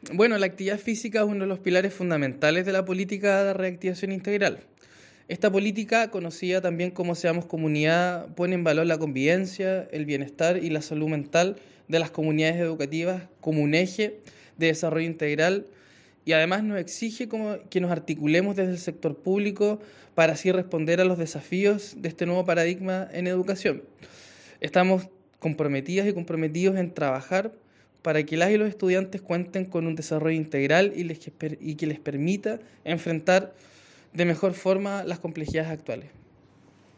Bueno, la actividad física es uno de los pilares fundamentales de la política de reactivación integral. Esta política, conocida también como Seamos Comunidad, pone en valor la convivencia, el bienestar y la salud mental de las comunidades educativas como un eje de desarrollo integral y además nos exige que nos articulemos desde el sector público para así responder a los desafíos de este nuevo paradigma en educación. Estamos comprometidas y comprometidos en trabajar para que las y los estudiantes cuenten con un desarrollo integral y que les permita enfrentar de mejor forma las complejidades actuales.